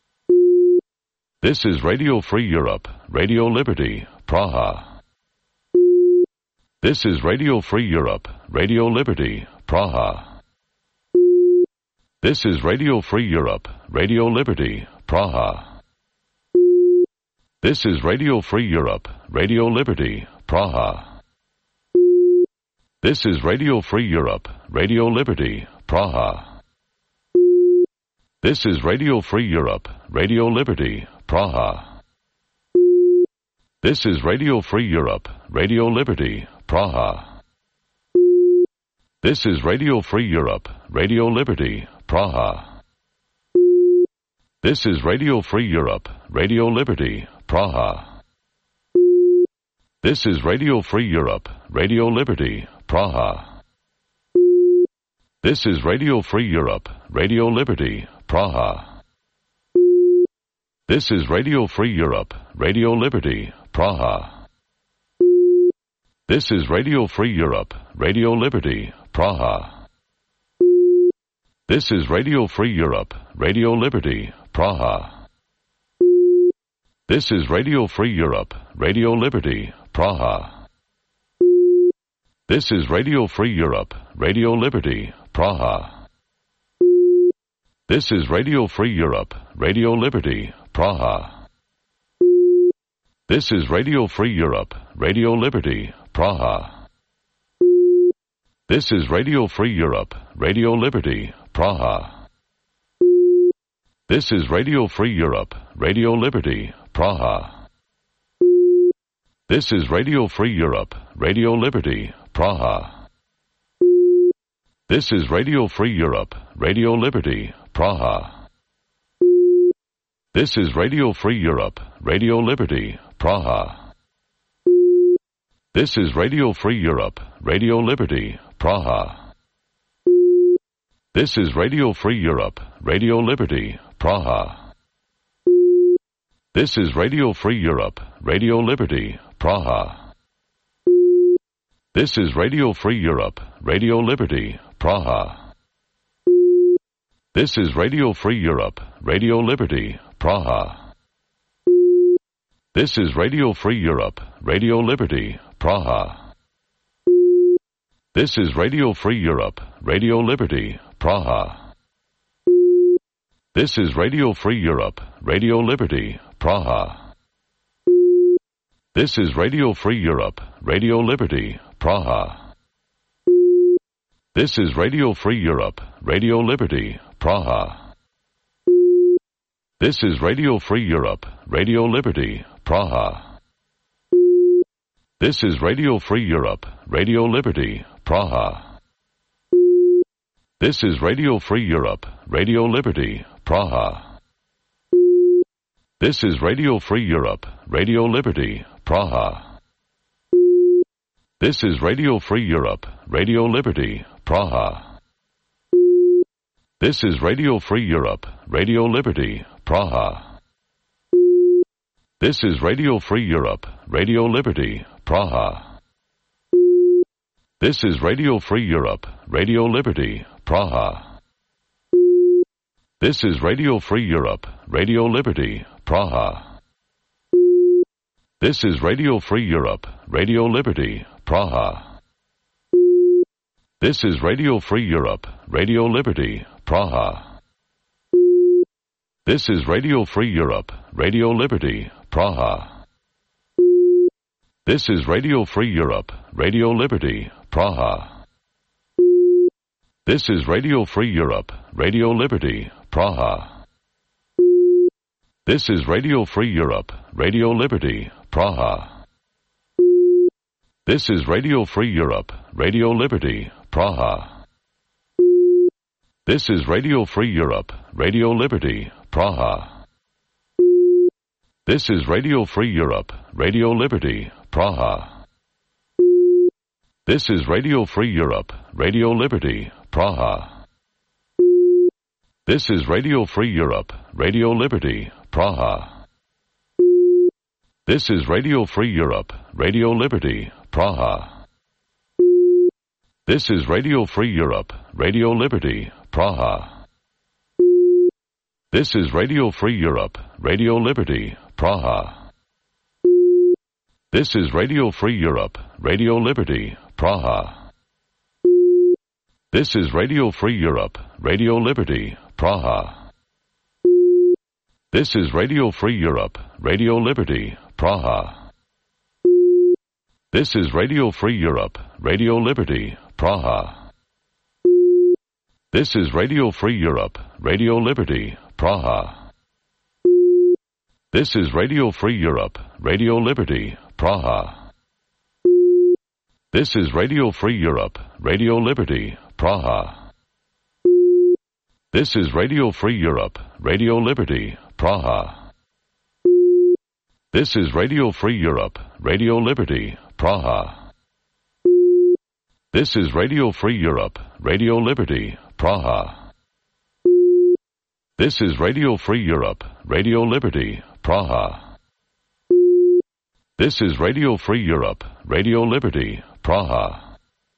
Speaker 1: This is Radio Free Europe, Radio Liberty, Praha. This is Radio Free Europe, Radio Liberty, Praha. This is Radio Free Europe, Radio Liberty, Praha. This is Radio Free Europe, Radio Liberty, Praha. This is Radio Free Europe, Radio Liberty, Praha. This is Radio Free Europe, Radio Liberty, Praha. This is Radio Free Europe, Radio Liberty, Praha. This is Radio Free Europe, Radio Liberty, Praha. This is Radio Free Europe, Radio Liberty, Praha. This is Radio Free Europe, Radio Liberty, Praha. This is Radio Free Europe, Radio Liberty, Praha. This is Radio Free Europe, Radio Liberty, Praha. This is Radio Free Europe, Radio Liberty, Praha. This is Radio Free Europe, Radio Liberty, Praha. This is Radio Free Europe, Radio Liberty, Praha. This is Radio Free Europe, Radio Liberty, Praha. This is Radio Free Europe, Radio Liberty, Praha. This is Radio Free Europe, Radio Liberty, Praha. This is Radio Free Europe, Radio Liberty, Praha. This is Radio Free Europe, Radio Liberty, Praha. This is Radio Free Europe, Radio Liberty, Praha. This is Radio Free Europe, Radio Liberty, Praha. This is Radio Free Europe, Radio Liberty, Praha. This is Radio Free Europe, Radio Liberty, Praha. This is Radio Free Europe, Radio Liberty, Praha. This is Radio Free Europe, Radio Liberty, Praha. This is Radio Free Europe, Radio Liberty, Praha. This is Radio Free Europe, Radio Liberty, Praha. This is Radio Free Europe, Radio Liberty, Praha. This is Radio Free Europe, Radio Liberty, Praha. This is Radio Free Europe, Radio Liberty, Praha. This is Radio Free Europe, Radio Liberty, Praha. This is Radio Free Europe, Radio Liberty, Praha. This is Radio Free Europe, Radio Liberty, Praha. This is Radio Free Europe, Radio Liberty, Praha. This is Radio Free Europe, Radio Liberty, Praha. This is Radio Free Europe, Radio Liberty, Praha. This is Radio Free Europe, Radio Liberty, Praha. This is Radio Free Europe, Radio Liberty, Praha. This is Radio Free Europe, Radio Liberty, Praha. This is Radio Free Europe, Radio Liberty, Praha. This is Radio Free Europe, Radio Liberty, Praha. This is Radio Free Europe, Radio Liberty, Praha. This is Radio Free Europe, Radio Liberty, Praha. This is Radio Free Europe, Radio Liberty, Praha. This is Radio Free Europe, Radio Liberty, Praha. This is Radio Free Europe, Radio Liberty, Praha. This is Radio Free Europe, Radio Liberty, Praha. This is Radio Free Europe, Radio Liberty, Praha. This is Radio Free Europe, Radio Liberty, Praha. This is Radio Free Europe, Radio Liberty, Praha. This is Radio Free Europe, Radio Liberty, Praha. This is Radio Free Europe, Radio Liberty, Praha. This is Radio Free Europe, Radio Liberty, Praha. This is Radio Free Europe, Radio Liberty, Praha. This is Radio Free Europe, Radio Liberty, Praha. This is Radio Free Europe, Radio Liberty, Praha. This is Radio Free Europe, Radio Liberty, Praha. This is Radio Free Europe, Radio Liberty, Praha. This is Radio Free Europe, Radio Liberty, Praha. This is Radio Free Europe, Radio Liberty, Praha. This is Radio Free Europe, Radio Liberty, Praha. This is Radio Free Europe, Radio Liberty, Praha. This is Radio Free Europe, Radio Liberty, Praha. This is Radio Free Europe, Radio Liberty, Praha. This is Radio Free Europe, Radio Liberty, Praha. This is Radio Free Europe, Radio Liberty, Praha. This is Radio Free Europe, Radio Liberty, Praha.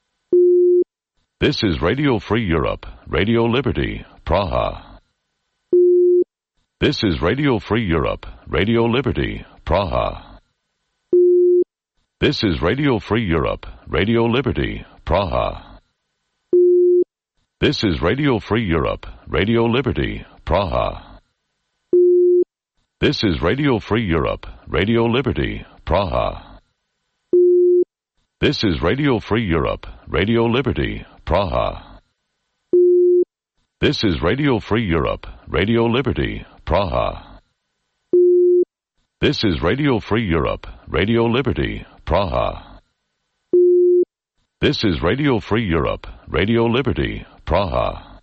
Speaker 1: This is Radio Free Europe, Radio Liberty, Praha. This is Radio Free Europe, Radio Liberty, Praha. This is Radio Free Europe, Radio Liberty, Praha. This is Radio Free Europe, Radio Liberty, Praha. This is Radio Free Europe, Radio Liberty, Praha. This is Radio Free Europe, Radio Liberty, Praha. This is Radio Free Europe, Radio Liberty, Praha. This is Radio Free Europe, Radio Liberty, Praha. This is Radio Free Europe, Radio Liberty, Praha.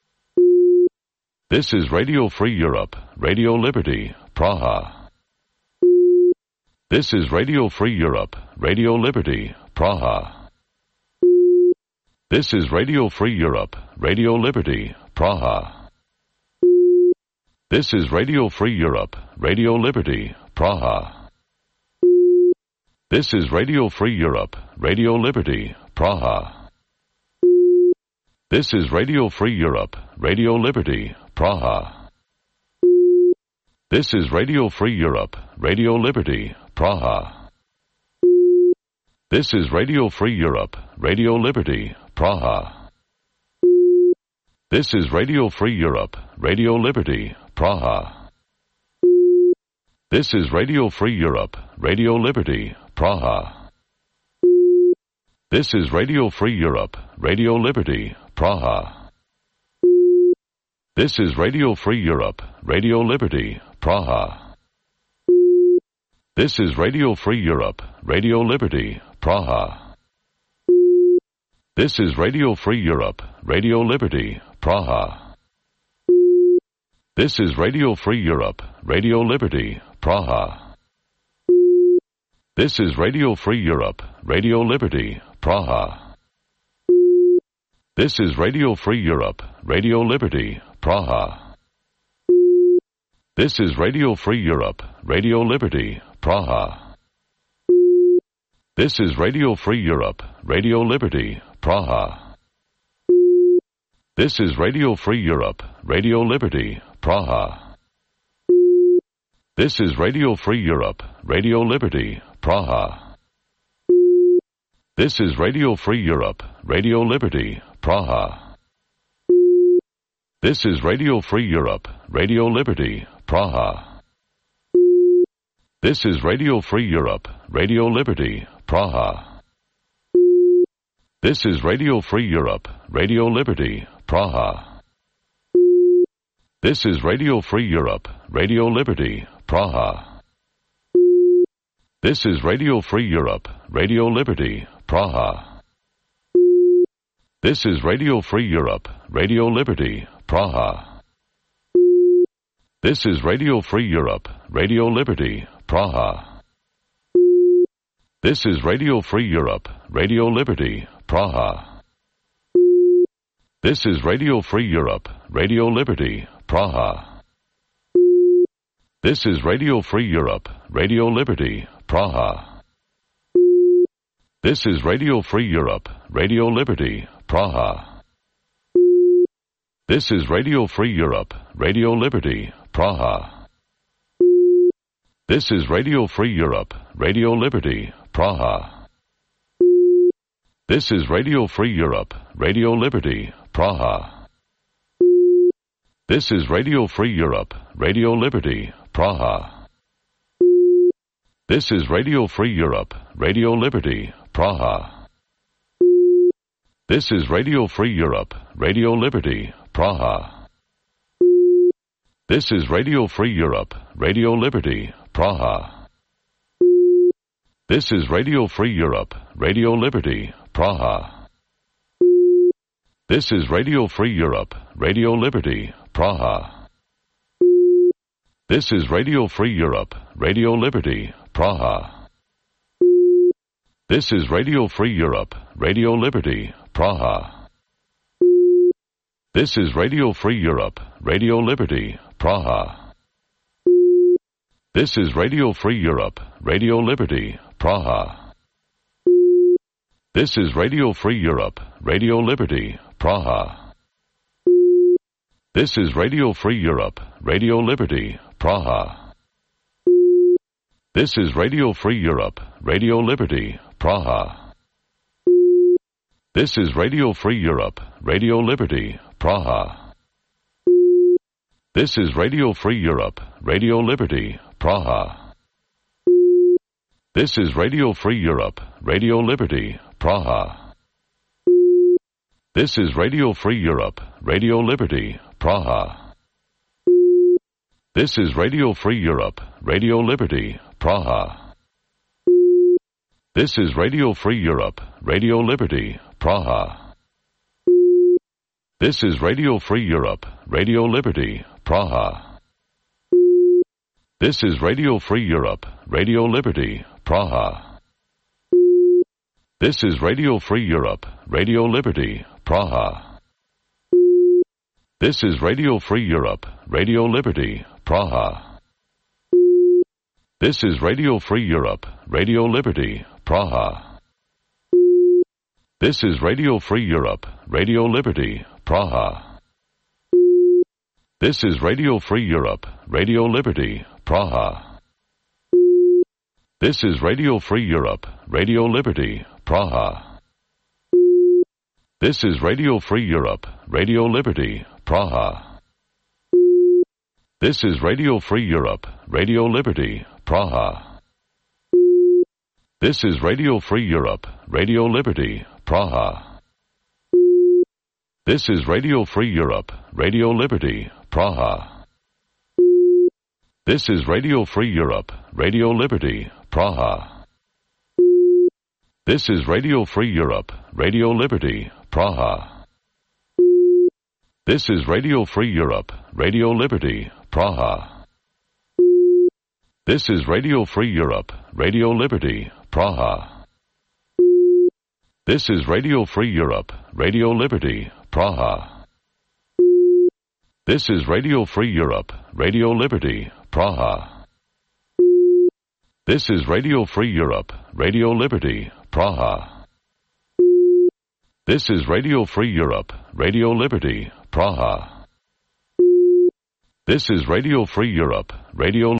Speaker 1: This is Radio Free Europe, Radio Liberty, Praha. This is Radio Free Europe, Radio Liberty, Praha. This is Radio Free Europe, Radio Liberty, Praha. This is Radio Free Europe, Radio Liberty, Praha. This is Radio Free Europe, Radio Liberty, Praha. This is Radio Free Europe, Radio Liberty, Praha. This is Radio Free Europe, Radio Liberty, Praha. This is Radio Free Europe, Radio Liberty, Praha. This is Radio Free Europe, Radio Liberty, Praha. This is Radio Free Europe, Radio Liberty, Praha. This is Radio Free Europe, Radio Liberty, Praha. This is Radio Free Europe, Radio Liberty, Praha. This is Radio Free Europe, Radio Liberty, Praha. This is Radio Free Europe, Radio Liberty, Praha. This is Radio Free Europe, Radio Liberty, Praha. This is Radio Free Europe, Radio Liberty, Praha. This is Radio Free Europe, Radio Liberty, Praha. This is Radio Free Europe, Radio Liberty, Praha. This is Radio Free Europe, Radio Liberty, Praha. This is Radio Free Europe, Radio Liberty, Praha. This is Radio Free Europe, Radio Liberty, Praha. This is Radio Free Europe, Radio Liberty, Praha. This is Radio Free Europe, Radio Liberty, Praha. This is Radio Free Europe, Radio Liberty, Praha. This is Radio Free Europe, Radio Liberty, Praha. This is Radio Free Europe, Radio Liberty, Praha. This is Radio Free Europe, Radio Liberty, Praha. This is Radio Free Europe, Radio Liberty, Praha. This is Radio Free Europe, Radio Liberty, Praha. This is Radio Free Europe, Radio Liberty, Praha. This is Radio Free Europe, Radio Liberty, Praha. This is Radio Free Europe, Radio Liberty, Praha. This is Radio Free Europe, Radio Liberty, Praha. This is Radio Free Europe, Radio Liberty, Praha. This is Radio Free Europe, Radio Liberty, Praha. This is Radio Free Europe, Radio Liberty, Praha. This is Radio Free Europe, Radio Liberty, Praha. This is Radio Free Europe, Radio Liberty, Praha. This is Radio Free Europe, Radio Liberty, Praha. This is Radio Free Europe, Radio Liberty, Praha. This is Radio Free Europe, Radio Liberty, Praha. This is Radio Free Europe, Radio Liberty, Praha. This is Radio Free Europe, Radio Liberty, Praha. This is Radio Free Europe, Radio Liberty, Praha. This is Radio Free Europe, Radio Liberty, Praha. This is Radio Free Europe, Radio Liberty, Praha. This is Radio Free Europe, Radio Liberty, Praha. This is Radio Free Europe, Radio Liberty, Praha. This is Radio Free Europe, Radio Liberty, Praha. This is Radio Free Europe, Radio Liberty, Praha. This is Radio Free Europe, Radio Liberty, Praha. This is Radio Free Europe, Radio Liberty, Praha. This is Radio Free Europe, Radio Liberty, Praha. This is Radio Free Europe, Radio Liberty, Praha. This is Radio Free Europe, Radio Liberty, Praha. This is Radio Free Europe, Radio Liberty, Praha. This is Radio Free Europe, Radio Liberty, Praha. This is Radio Free Europe, Radio Liberty, Praha. This is Radio Free Europe, Radio Liberty, Praha. This is Radio Free Europe, Radio Liberty, Praha. This is Radio Free Europe, Radio Liberty, Praha. This is Radio Free Europe, Radio Liberty, Praha. This is Radio Free Europe, Radio Liberty, Praha. This is Radio Free Europe, Radio Liberty, Praha. This is Radio Free Europe, Radio Liberty, Praha. This is Radio Free Europe, Radio Liberty, Praha. This is Radio Free Europe, Radio Liberty, Praha. This is Radio Free Europe, Radio Liberty, Praha. This is Radio Free Europe, Radio Liberty, Praha. This is Radio Free Europe, Radio Liberty, Praha. This is Radio Free Europe, Radio Liberty, Praha. This is Radio Free Europe, Radio Liberty, Praha. This is Radio Free Europe, Radio Liberty, Praha. This is Radio Free Europe, Radio Liberty, Praha. This is Radio Free Europe, Radio Liberty, Praha. This is Radio Free Europe, Radio